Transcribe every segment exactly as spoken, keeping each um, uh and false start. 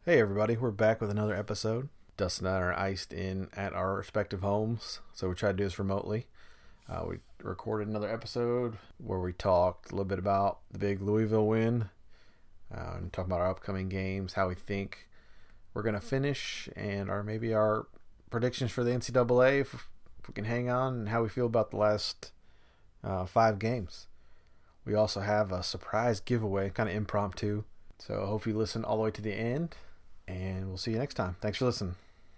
Hey everybody, we're back with another episode. Dustin and I are iced in at our respective homes, so we tried to do this remotely. Uh, we recorded another episode where we talked a little bit about the big Louisville win, uh, and talking about our upcoming games, how we think we're going to finish, and our maybe our predictions for the N C double A, if, if we can hang on, and how we feel about the last uh, five games. We also have a surprise giveaway, kind of impromptu, so I hope you listen all the way to the end. And we'll see you next time. Thanks for listening.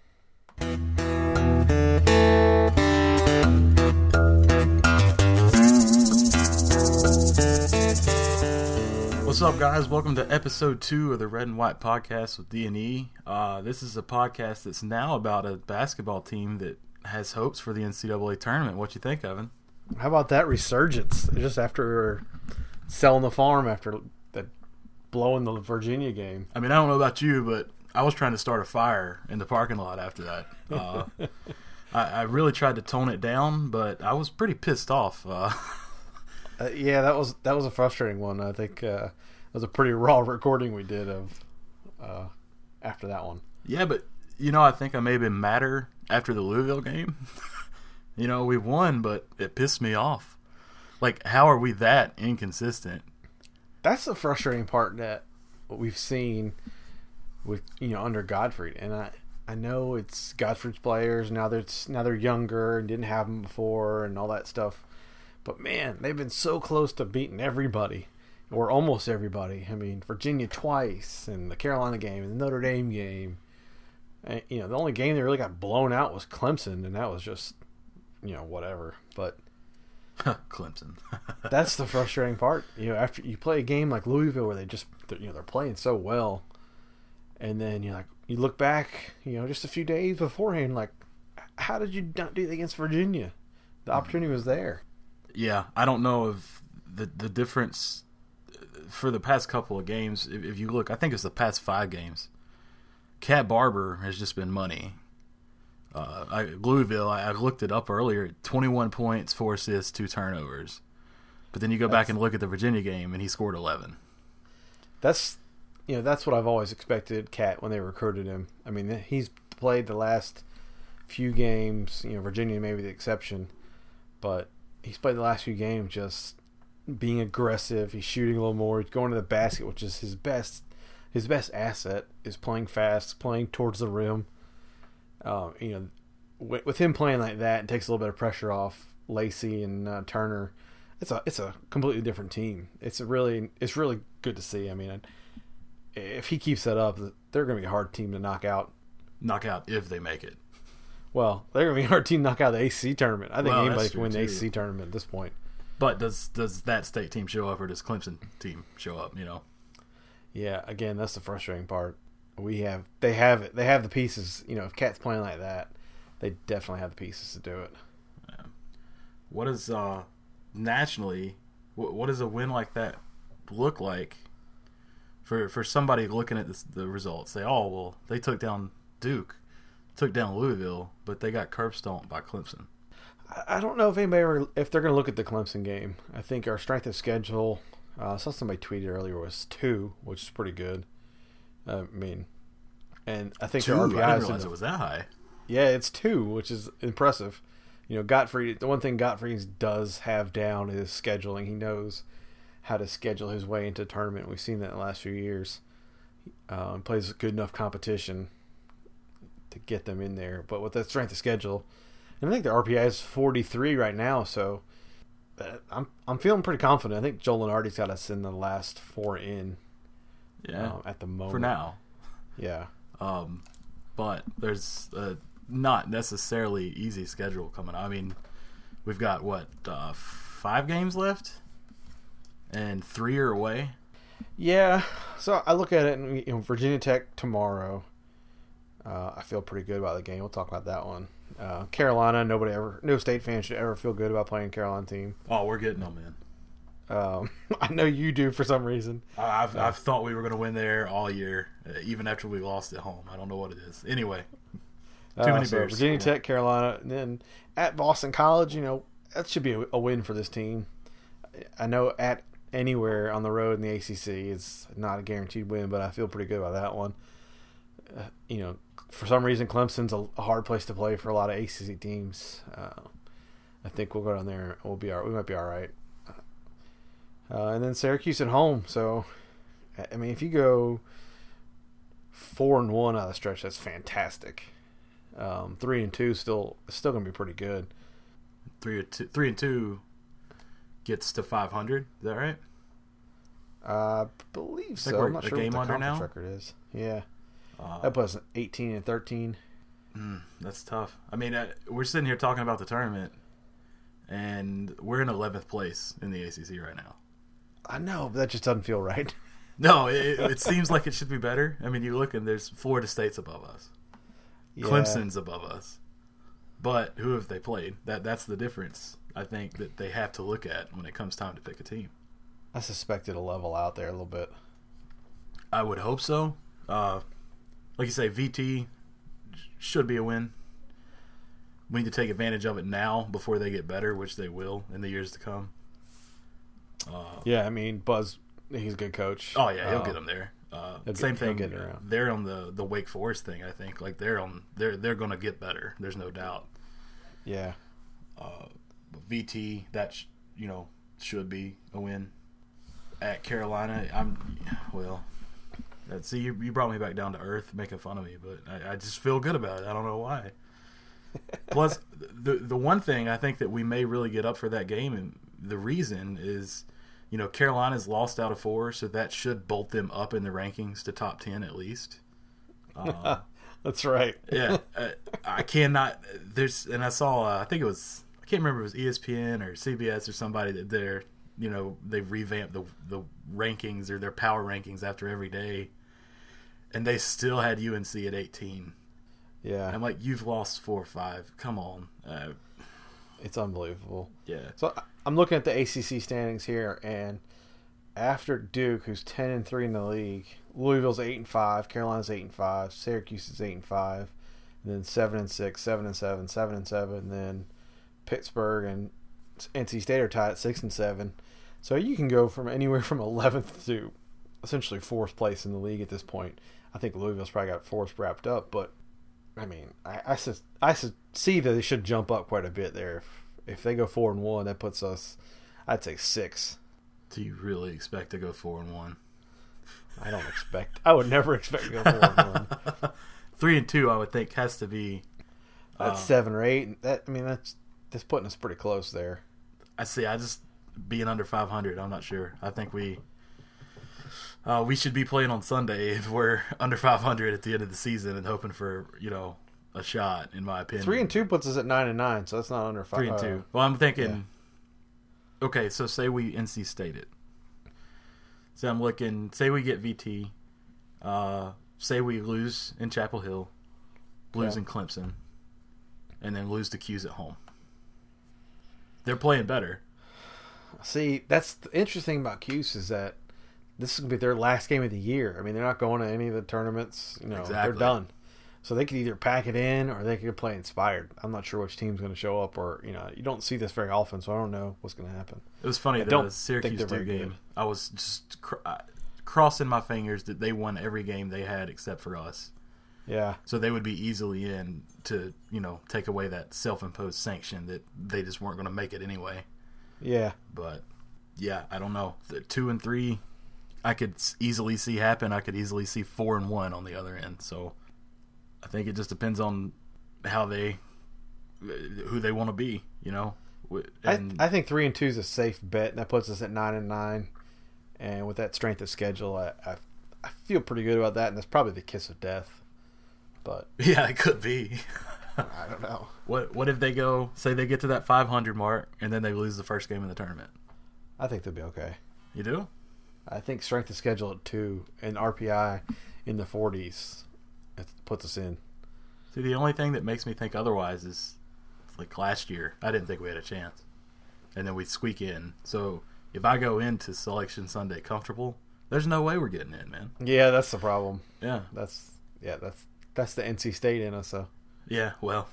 What's up, guys? Welcome to episode two of the Red and White Podcast with D and E. Uh, this is a podcast that's now about a basketball team that has hopes for the N C double A tournament. What you think, Evan? How about that resurgence? Just after we were selling the farm after that blowing the Virginia game. I mean, I don't know about you, but I was trying to start a fire in the parking lot after that. Uh, I, I really tried to tone it down, but I was pretty pissed off. Uh, uh, yeah, that was that was a frustrating one. I think uh, it was a pretty raw recording we did of uh, after that one. Yeah, but you know, I think I may have been madder after the Louisville game. You know, we won, but it pissed me off. Like, how are we that inconsistent? That's the frustrating part that we've seen with, you know, under Gottfried. And I I know it's Gottfried's players, now they're, now they're younger and didn't have them before and all that stuff. But, man, they've been so close to beating everybody, or almost everybody. I mean, Virginia twice, and the Carolina game, and the Notre Dame game. And, you know, the only game that really got blown out was Clemson, and that was just, you know, whatever. But Clemson. That's the frustrating part. You know, after you play a game like Louisville where they just, you know, they're playing so well, and then you like you look back, you know, just a few days beforehand, like, how did you not do that against Virginia? The opportunity was there. Yeah, I don't know if the the difference for the past couple of games. If, if you look, I think it's the past five games. Cat Barber has just been money. Uh, I, Louisville, I, I looked it up earlier. twenty-one points, four assists, two turnovers. But then you go that's, back and look at the Virginia game, and he scored eleven. That's, you know, that's what I've always expected Cat when they recruited him. I mean, he's played the last few games. You know, Virginia may be the exception, but he's played the last few games just being aggressive. He's shooting a little more. He's going to the basket, which is his best. His best asset is playing fast, playing towards the rim. Uh, you know, with, with him playing like that, it takes a little bit of pressure off Lacey and uh, Turner. It's a it's a completely different team. It's a really it's really good to see. I mean, if he keeps that up, they're going to be a hard team to knock out. Knock out if they make it. Well, they're going to be a hard team to knock out the A C C tournament. I think well, anybody can win too. the A C C tournament at this point. But does does that state team show up, or does Clemson team show up? You know. Yeah, again, that's the frustrating part. We have, they have it. They have the pieces. You know, if Cat's playing like that, they definitely have the pieces to do it. Yeah. What is uh, nationally? What, what does a win like that look like for for somebody looking at this, the results? They all well, they took down Duke, took down Louisville, but they got curb stomped by Clemson. I don't know if anybody ever, if they're going to look at the Clemson game. I think our strength of schedule. Uh, I saw somebody tweeted earlier was two, which is pretty good. I mean, and I think two. their R P I I didn't is realize the, it was that high. Yeah, it's two, which is impressive. You know, Gottfried. The one thing Gottfried does have down is scheduling. He knows how to schedule his way into a tournament. We've seen that in the last few years. Um, plays good enough competition to get them in there. But with that strength of schedule, and I think the R P I is forty-three right now, so. Uh, I'm I'm feeling pretty confident. I think Joel Lenardi's got us in the last four in. Yeah, um, at the moment for now. Yeah, um, but there's a not necessarily easy schedule coming. I mean, we've got what uh, five games left, and three are away. Yeah, so I look at it, and you know, Virginia Tech tomorrow. Uh, I feel pretty good about the game. We'll talk about that one. Uh, Carolina, nobody ever, no state fan should ever feel good about playing a Carolina team. Oh, we're getting them, man. Um, I know you do for some reason. I've uh, I've thought we were going to win there all year, uh, even after we lost at home. I don't know what it is. Anyway, too uh, many so Bears. Virginia Tech, Carolina, and then at Boston College. You know, that should be a, a win for this team. I know at anywhere on the road in the A C C is not a guaranteed win, but I feel pretty good about that one. uh, you know, for some reason Clemson's a, a hard place to play for a lot of A C C teams. Uh, I think we'll go down there. We'll be all, we might be all right. Uh, and then Syracuse at home. So, I mean, if you go four and one out of the stretch, that's fantastic. Um, three and two still still gonna be pretty good. Three and two, three and two gets to five hundred. Is that right? Uh, I believe so. I'm not sure what the conference record is. Yeah, uh, that was eighteen and thirteen. Mm, that's tough. I mean, uh, we're sitting here talking about the tournament, and we're in eleventh place in the A C C right now. I know, but that just doesn't feel right. No, it, it seems like it should be better. I mean, you look and there's Florida State's above us. Yeah. Clemson's above us. But who have they played? That That's the difference, I think, that they have to look at when it comes time to pick a team. I suspect it'll level out there a little bit. I would hope so. Uh, like you say, V T should be a win. We need to take advantage of it now before they get better, which they will in the years to come. Uh, yeah, I mean, Buzz, he's a good coach. Oh, yeah, he'll uh, get them there. Uh, get, same thing. Get around. They're on the, the Wake Forest thing, I think. Like they're on, they're they're going to get better. There's no doubt. Yeah. Uh, V T, that sh- you know should be a win. At Carolina, I'm well. That, see, you, you brought me back down to earth, making fun of me, but I, I just feel good about it. I don't know why. Plus, the the one thing I think that we may really get up for that game, and the reason is, you know, Carolina's lost out of four, so that should bolt them up in the rankings to top ten at least. Uh, That's right. yeah, uh, I cannot. There's, and I saw. Uh, I think it was. I can't remember if it was E S P N or C B S or somebody that they're, you know, they've revamped the the rankings or their power rankings after every day, and they still had U N C at eighteen. Yeah, I'm like, you've lost four or five. Come on. Uh, it's unbelievable. Yeah. So I'm looking at the A C C standings here, and after Duke, who's ten and three in the league, Louisville's eight and five, Carolina's eight and five, Syracuse is eight and five, and then seven and six, seven and seven, seven and seven, and then Pittsburgh and N C State are tied at six and seven. So you can go from anywhere from eleventh to essentially fourth place in the league at this point. I think Louisville's probably got fourth wrapped up, but I mean, I I, I see that they should jump up quite a bit there. If, if they go four and one, that puts us, I'd say six. Do you really expect to go four and one? I don't expect. I would never expect to go four and one. Three and two, I would think, has to be. That's uh, seven or eight. That I mean, that's that's putting us pretty close there. I see. I just being under five hundred. I'm not sure. I think we uh, we should be playing on Sunday if we're under five hundred at the end of the season and hoping for, you know, a shot. In my opinion, three and two puts us at nine and nine, so that's not under five. Three and two. Well, I'm thinking. Yeah. Okay, so say we N C State it. So I'm looking. Say we get V T. Uh, say we lose in Chapel Hill, lose yeah. in Clemson, and then lose to Cuse at home. They're playing better. See, that's the interesting about Cuse is that this is going to be their last game of the year. I mean, they're not going to any of the tournaments. You know, exactly. They're done. So they could either pack it in or they could play inspired. I'm not sure which team's going to show up, or, you know, you don't see this very often, so I don't know what's going to happen. It was funny, the Syracuse Duke game. I was just cr- crossing my fingers that they won every game they had except for us. Yeah. So they would be easily in to, you know, take away that self-imposed sanction that they just weren't going to make it anyway. Yeah. But, yeah, I don't know. The two and three, I could easily see happen. I could easily see four and one on the other end. So I think it just depends on how they, who they want to be, you know. And I, I think three and two is a safe bet. And that puts us at nine and nine. And with that strength of schedule, I, I, I feel pretty good about that. And that's probably the kiss of death. But yeah, it could be. I don't know. What What if they go, say they get to that five hundred mark, and then they lose the first game in the tournament? I think they'll be okay. You do? I think strength of schedule at two and R P I in the forties, it puts us in. See, the only thing that makes me think otherwise is, like last year, I didn't think we had a chance. And then we squeak in. So if I go into Selection Sunday comfortable, there's no way we're getting in, man. Yeah, that's the problem. Yeah. That's, yeah, that's, that's the N C State in us, so. Yeah, well.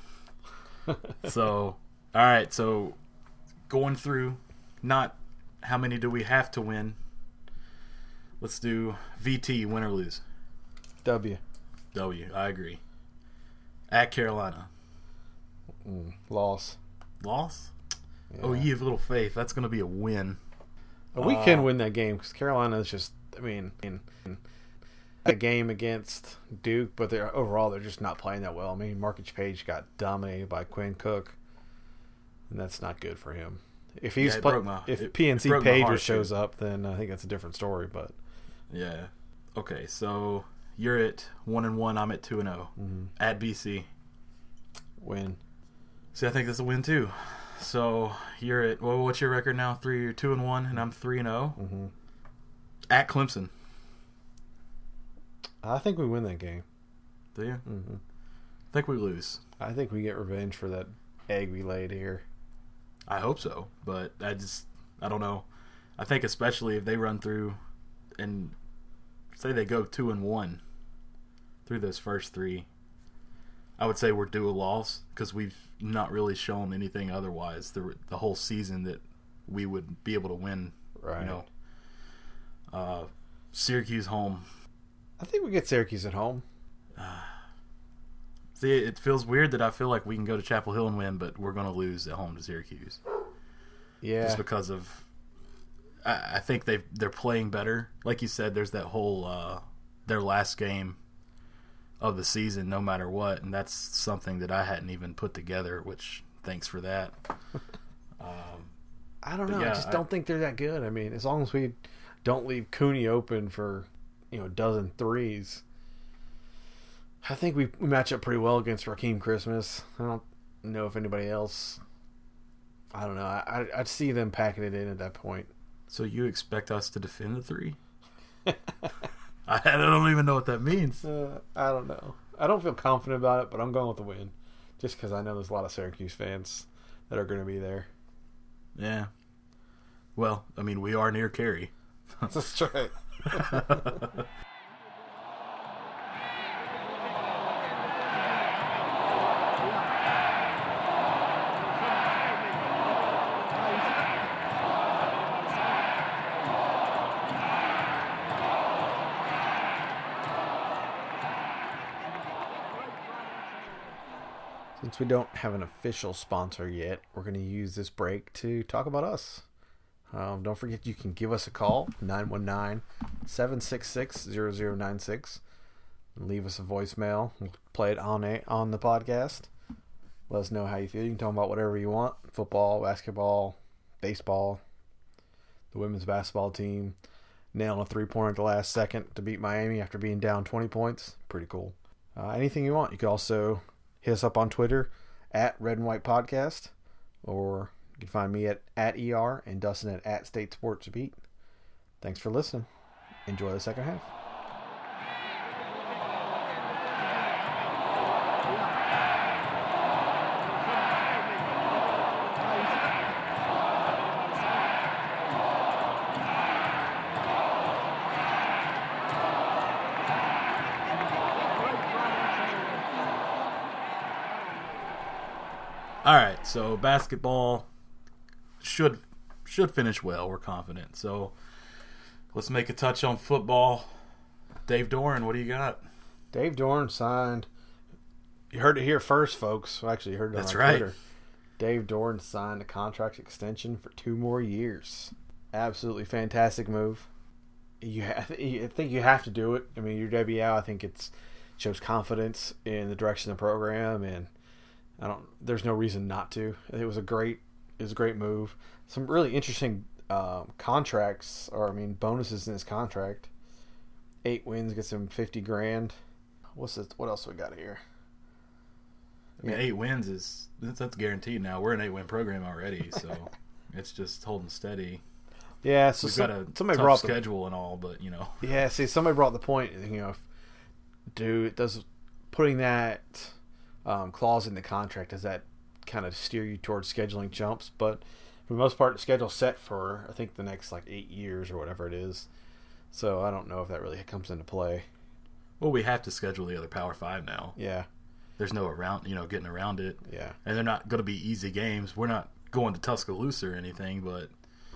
So, all right, so going through, not how many do we have to win. Let's do V T, win or lose. W. W. I agree. At Carolina. Mm, loss. Loss? Yeah. Oh, you have little faith. That's going to be a win. But we uh, can win that game because Carolina is just, I mean, in, in a game against Duke, but they're overall they're just not playing that well. I mean, Marcus Page got dominated by Quinn Cook, and that's not good for him. If he's yeah, play, my, if it, P N C it Pager shows too. up, then I think that's a different story. But yeah, okay. So you're at one and one. I'm at two and zero. Mm-hmm. At B C, win. See, I think that's a win too. So you're at well, what's your record now? Three, you're two and one, and I'm three and zero. Mm-hmm. At Clemson. I think we win that game. Do you? Mm-hmm. I think we lose. I think we get revenge for that egg we laid here. I hope so, but I just I don't know. I think especially if they run through and say they go two and one through those first three, I would say we're due a loss because we've not really shown anything otherwise the the whole season that we would be able to win. Right. You know, uh, Syracuse home. I think we get Syracuse at home. Uh, see, it feels weird that I feel like we can go to Chapel Hill and win, but we're going to lose at home to Syracuse. Yeah, just because of, I, I think they they're playing better. Like you said, there's that whole uh, their last game of the season, no matter what, and that's something that I hadn't even put together. Which thanks for that. um, I don't know. Yeah, I just I, don't think they're that good. I mean, as long as we don't leave Cooney open for, you know, a dozen threes, I think we, we match up pretty well against Raheem Christmas. I don't know if anybody else. I don't know. I I'd see them packing it in at that point. So you expect us to defend the three? I, I don't even know what that means. Uh, I don't know. I don't feel confident about it, but I'm going with the win, just because I know there's a lot of Syracuse fans that are going to be there. Yeah. Well, I mean, we are near Cary. That's right. Since we don't have an official sponsor yet, we're going to use this break to talk about us. Um, don't forget you can give us a call, nine one nine, seven six six, zero zero nine six. Leave us a voicemail. We'll play it on a, on the podcast. Let us know how you feel. You can talk about whatever you want. Football, basketball, baseball, the women's basketball team. Nailing a three-pointer at the last second to beat Miami after being down twenty points. Pretty cool. Uh, anything you want. You could also hit us up on Twitter at Red and White Podcast, or you can find me at, at E R and Dustin at, at State Sports Beat. Thanks for listening. Enjoy the second half. All right, so basketball should should finish well. We're confident. So let's make a touch on football. Dave Doeren, what do you got? Dave Doeren signed. You heard it here first, folks. Well, actually, you heard it That's on right. Twitter. Dave Doeren signed a contract extension for two more years. Absolutely fantastic move. You, ha- I think you have to do it. I mean, your W L, I think it shows confidence in the direction of the program, and I don't. There's no reason not to. It was a great. It was a great move. Some really interesting um, contracts, or I mean, bonuses in his contract. Eight wins gets him fifty grand. What's this? What else we got here? I mean, eight wins is that's, that's guaranteed now. We're an eight-win program already, so it's just holding steady. Yeah, so we've some, got a somebody tough brought schedule the, and all, but you know. Yeah, see, somebody brought the point. You know, if, dude, does putting that um, clause in the contract, does that kind of steer you towards scheduling jumps? But for the most part, the schedule's set for I think the next like eight years or whatever it is. So I don't know if that really comes into play. Well, we have to schedule the other Power Five now. Yeah. There's no around, you know, getting around it. Yeah. And they're not going to be easy games. We're not going to Tuscaloosa or anything, but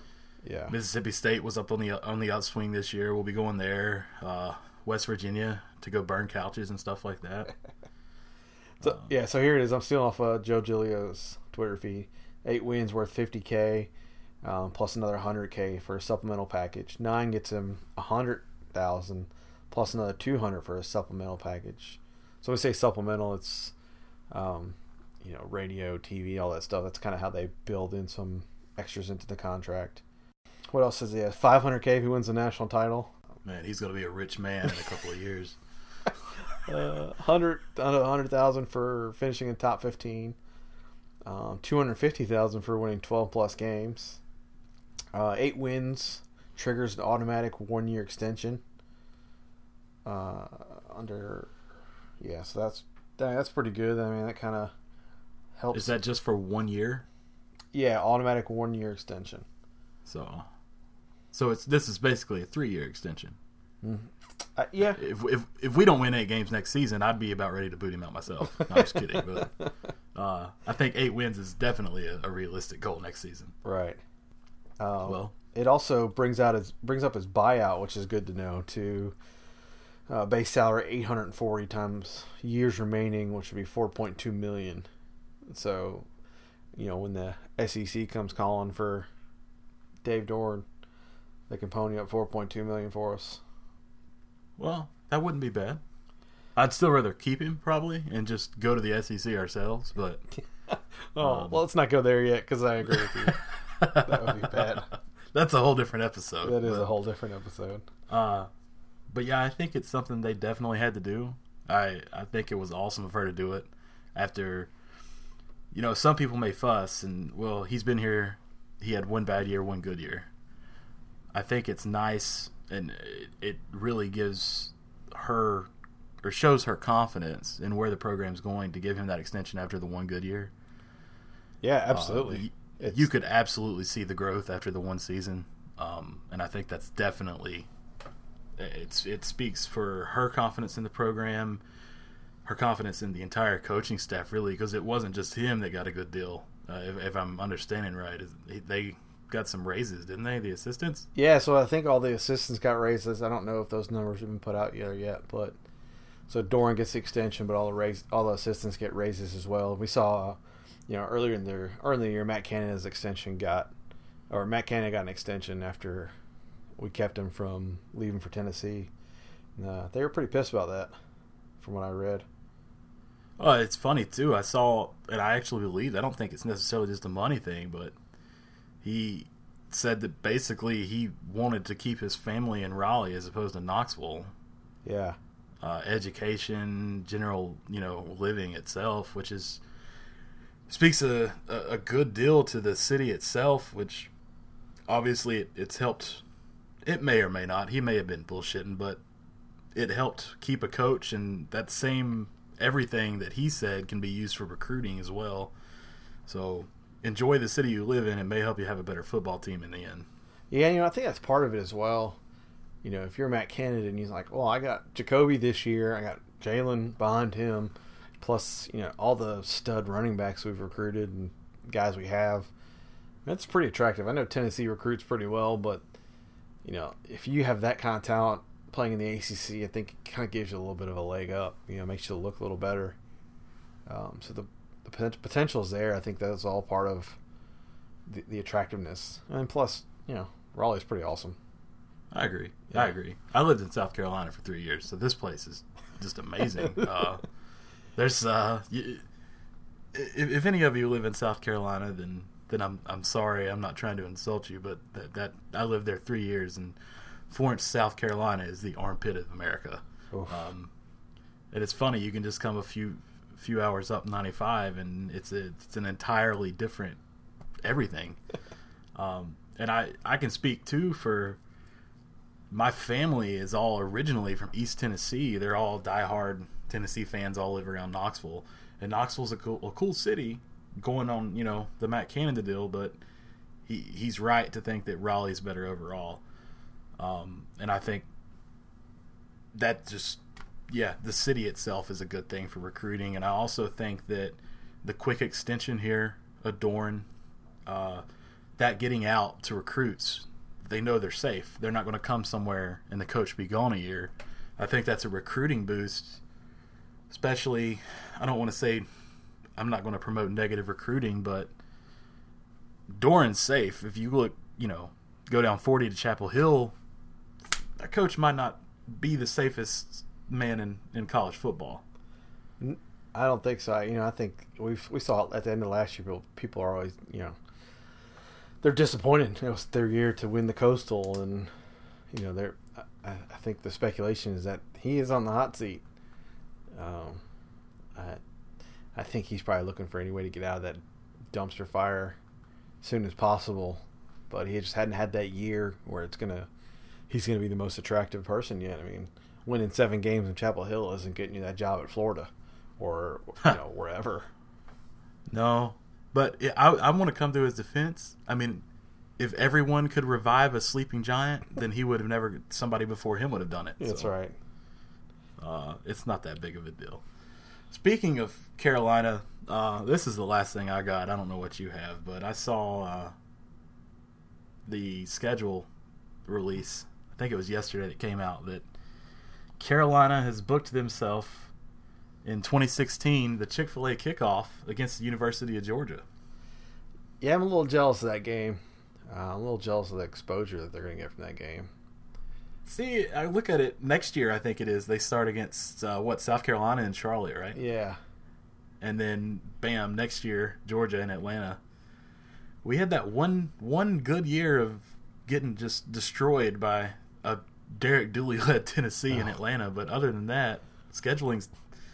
yeah, Mississippi State was up on the on the outswing this year. We'll be going there. Uh, West Virginia to go burn couches and stuff like that. So um, yeah, so here it is. I'm stealing off uh, Joe Giglio's Twitter feed. Eight wins worth fifty K, um, plus another one hundred K for a supplemental package. Nine gets him one hundred thousand, plus another two hundred for a supplemental package. So when we say supplemental, it's um, you know, radio, T V, all that stuff. That's kind of how they build in some extras into the contract. What else is he has? five hundred K if he wins the national title. Man, he's going to be a rich man in a couple of years. uh, one hundred one hundred thousand for finishing in top fifteen. Um, two hundred fifty thousand for winning twelve plus games. Uh, eight wins triggers an automatic one year extension. Uh, under, yeah, so that's that's pretty good. I mean, that kind of helps. Is that just for one year? Yeah, automatic one year extension. So, so it's this is basically a three year extension. Mm-hmm. Uh, yeah. If if if we don't win eight games next season, I'd be about ready to boot him out myself. No, I'm just kidding, but uh, I think eight wins is definitely a, a realistic goal next season. Right. Um, well, it also brings out his brings up his buyout, which is good to know. To uh, base salary eight hundred forty times years remaining, which would be four point two million. So, you know, when the S E C comes calling for Dave Doeren, they can pony up four point two million for us. Well, that wouldn't be bad. I'd still rather keep him probably and just go to the S E C ourselves. But oh, um, well, let's not go there yet because I agree with you. That would be bad. That's a whole different episode. That is but, a whole different episode. Uh, but yeah, I think it's something they definitely had to do. I I think it was awesome of her to do it after. You know, some people may fuss and well, he's been here. He had one bad year, one good year. I think it's nice. And it, it really gives her, or shows her confidence in where the program's going to give him that extension after the one good year. Yeah, absolutely. Uh, you could absolutely see the growth after the one season, um, and I think that's definitely it's it speaks for her confidence in the program, her confidence in the entire coaching staff, really, because it wasn't just him that got a good deal. Uh, if, if I'm understanding right, they got some raises, didn't they? The assistants? Yeah, so I think all the assistants got raises. I don't know if those numbers have been put out yet, yet but so Doeren gets the extension, but all the raise, all the assistants get raises as well. We saw, uh, you know, earlier in the earlier in the year, Matt Canada's extension got, or Matt Canada got an extension after we kept him from leaving for Tennessee. And, uh, they were pretty pissed about that, from what I read. Oh, it's funny too. I saw, and I actually believe. I don't think it's necessarily just a money thing, but. He said that basically he wanted to keep his family in Raleigh as opposed to Knoxville. Yeah. Uh, education, general, you know, living itself, which is speaks a, a, a good deal to the city itself, which obviously it, it's helped. It may or may not. He may have been bullshitting, but it helped keep a coach, and that same everything that he said can be used for recruiting as well. So enjoy the city you live in. It may help you have a better football team in the end. Yeah, you know, I think that's part of it as well. You know, if you're Matt Canada and he's like, well, I got Jacoby this year, I got Jalen behind him, plus, you know, all the stud running backs we've recruited and guys we have. That's pretty attractive. I know Tennessee recruits pretty well, but, you know, if you have that kind of talent playing in the A C C, I think it kind of gives you a little bit of a leg up. You know, makes you look a little better. Um, so the The potential is there. I think that's all part of the, the attractiveness. And plus, you know, Raleigh's pretty awesome. I agree. Yeah. I agree. I lived in South Carolina for three years, so this place is just amazing. uh, there's, uh, you, if, if any of you live in South Carolina, then then I'm I'm sorry. I'm not trying to insult you, but that, that I lived there three years, and Florence, South Carolina, is the armpit of America. Um, and it's funny. You can just come a few. few hours up ninety-five and it's a, it's an entirely different everything. Um, and I, I can speak too for my family is all originally from East Tennessee. They're all diehard Tennessee fans, all live around Knoxville, and Knoxville's a cool, a cool city going on, you know, the Matt Canada deal, but he, he's right to think that Raleigh's better overall. Um, and I think that just, yeah, the city itself is a good thing for recruiting, and I also think that the quick extension here, Doeren, uh, that getting out to recruits, they know they're safe. They're not going to come somewhere and the coach be gone a year. I think that's a recruiting boost, especially, I don't want to say, I'm not going to promote negative recruiting, but Doeren's safe. If you look, you know, go down forty to Chapel Hill, that coach might not be the safest man in, in college football. I don't think so. You know, I think we we saw at the end of last year, people, people are always, you know, they're disappointed. It was their year to win the Coastal, and you know, they're. I, I think the speculation is that he is on the hot seat. Um, I I think he's probably looking for any way to get out of that dumpster fire as soon as possible, but he just hadn't had that year where it's gonna. He's gonna be the most attractive person yet. I mean, winning seven games in Chapel Hill isn't getting you that job at Florida. Or, you know, wherever. No, but I, I want to come to his defense. I mean, if everyone could revive a sleeping giant, then he would have never. Somebody before him would have done it. Yeah, that's so, right. Uh, it's not that big of a deal. Speaking of Carolina, uh, this is the last thing I got. I don't know what you have, but I saw uh, the schedule release. I think it was yesterday that came out that Carolina has booked themselves in twenty sixteen, the Chick-fil-A kickoff against the University of Georgia. Yeah, I'm a little jealous of that game. Uh, I'm a little jealous of the exposure that they're going to get from that game. See, I look at it next year, I think it is. They start against, uh, what, South Carolina and Charlotte, right? Yeah. And then, bam, next year, Georgia and Atlanta. We had that one one good year of getting just destroyed by a Derek Dooley-led Tennessee oh. and Atlanta. But other than that, scheduling's...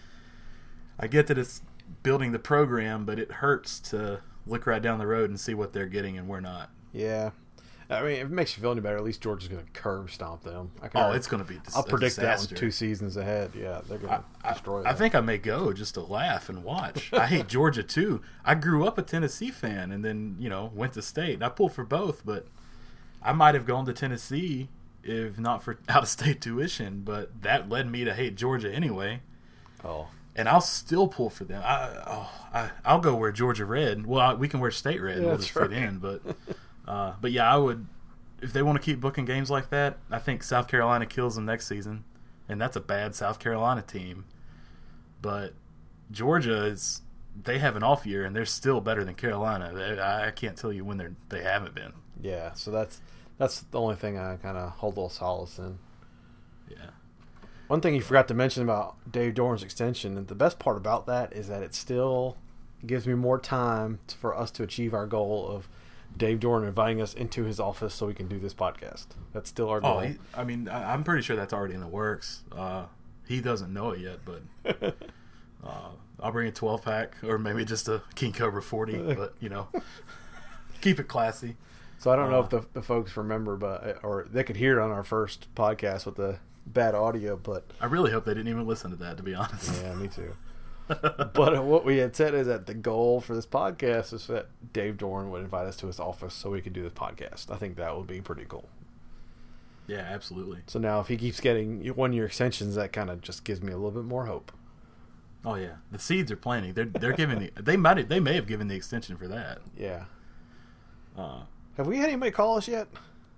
I get that it's building the program, but it hurts to look right down the road and see what they're getting and we're not. Yeah. I mean, if it makes you feel any better, at least Georgia's going to curb stomp them. I can oh, already, it's going to be dis- I'll predict disaster. that one two seasons ahead. Yeah, they're going to destroy I, them. I think I may go just to laugh and watch. I hate Georgia, too. I grew up a Tennessee fan and then, you know, went to state. I pulled for both, but I might have gone to Tennessee if not for out-of-state tuition, but that led me to hate Georgia anyway. Oh, and I'll still pull for them. I, oh, I, I'll go wear Georgia red. Well, I, we can wear state red. Yeah, we'll just right. fit in. But, uh, but yeah, I would. If they want to keep booking games like that, I think South Carolina kills them next season, and that's a bad South Carolina team. But Georgia is. They have an off year, and they're still better than Carolina. They, I can't tell you when they're they haven't been. Yeah, so that's that's the only thing I kind of hold a little solace in. Yeah. One thing you forgot to mention about Dave Doeren's extension, and the best part about that is that it still gives me more time for us to achieve our goal of Dave Doeren inviting us into his office so we can do this podcast. That's still our goal. Oh, he, I mean, I, I'm pretty sure that's already in the works. Uh, he doesn't know it yet, but uh, I'll bring a twelve pack or maybe just a King Cobra forty, but, you know, keep it classy. So I don't know uh, if the, the folks remember, but or they could hear it on our first podcast with the bad audio, but I really hope they didn't even listen to that, to be honest. Yeah, me too. But what we had said is that the goal for this podcast is that Dave Doeren would invite us to his office so we could do this podcast. I think that would be pretty cool. Yeah, absolutely. So now if he keeps getting one-year extensions, that kind of just gives me a little bit more hope. Oh yeah, the seeds are planting. They're they're giving the they might have, they may have given the extension for that. Yeah. Uh, have we had anybody call us yet?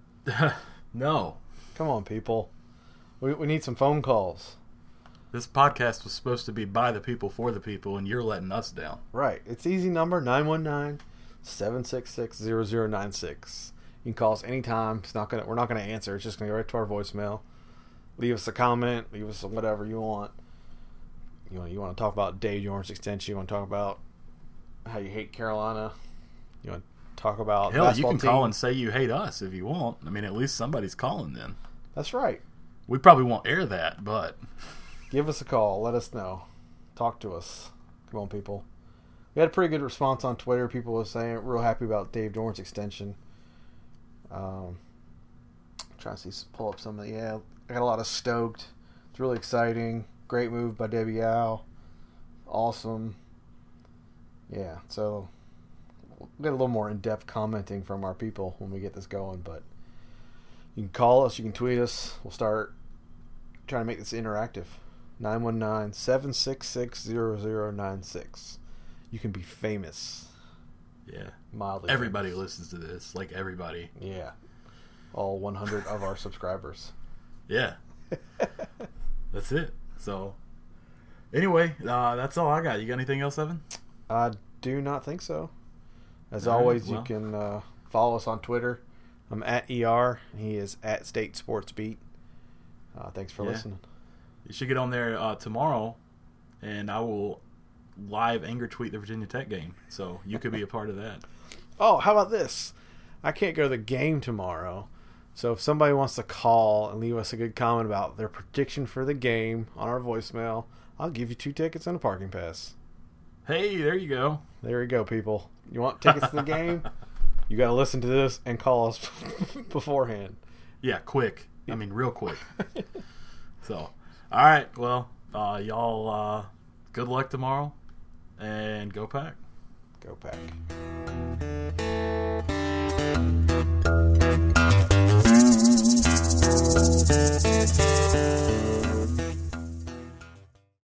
No. Come on, people. We we need some phone calls. This podcast was supposed to be by the people for the people, and you're letting us down. Right. It's easy number nine one nine, seven six six, zero zero nine six. You can call us anytime. It's not gonna we're not gonna answer. It's just gonna go right to our voicemail. Leave us a comment. Leave us whatever you want. You want you want to talk about Dave Doeren's extension. You want to talk about how you hate Carolina. You want to talk about hell. You can team. call and say you hate us if you want. I mean, at least somebody's calling then. That's right. We probably won't air that, but give us a call. Let us know. Talk to us. Come on, people. We had a pretty good response on Twitter. People were saying real happy about Dave Doeren's extension. Um, trying to see, pull up some of the, yeah, I got a lot of stoked. It's really exciting. Great move by Debbie Yao. Awesome. Yeah, so we'll get a little more in-depth commenting from our people when we get this going, but you can call us, you can tweet us. We'll start trying to make this interactive. nine one nine, seven six six, zero zero nine six. You can be famous. Yeah. Mildly everybody famous. Listens to this. Like everybody. Yeah. All one hundred of our subscribers. Yeah. that's it. So, anyway, uh, that's all I got. You got anything else, Evan? I do not think so. As All always, right, well. you can uh, follow us on Twitter. I'm at E R. He is at State Sports Beat. Uh, thanks for Yeah. listening. You should get on there uh, tomorrow, and I will live anger tweet the Virginia Tech game. So you could be a part of that. Oh, how about this? I can't go to the game tomorrow. So if somebody wants to call and leave us a good comment about their prediction for the game on our voicemail, I'll give you two tickets and a parking pass. Hey, there you go. There you go, people. You want tickets to the game? You got to listen to this and call us beforehand. Yeah, quick. I mean, real quick. So, all right. Well, uh, y'all, uh, good luck tomorrow, and go Pack. Go Pack. Thank you.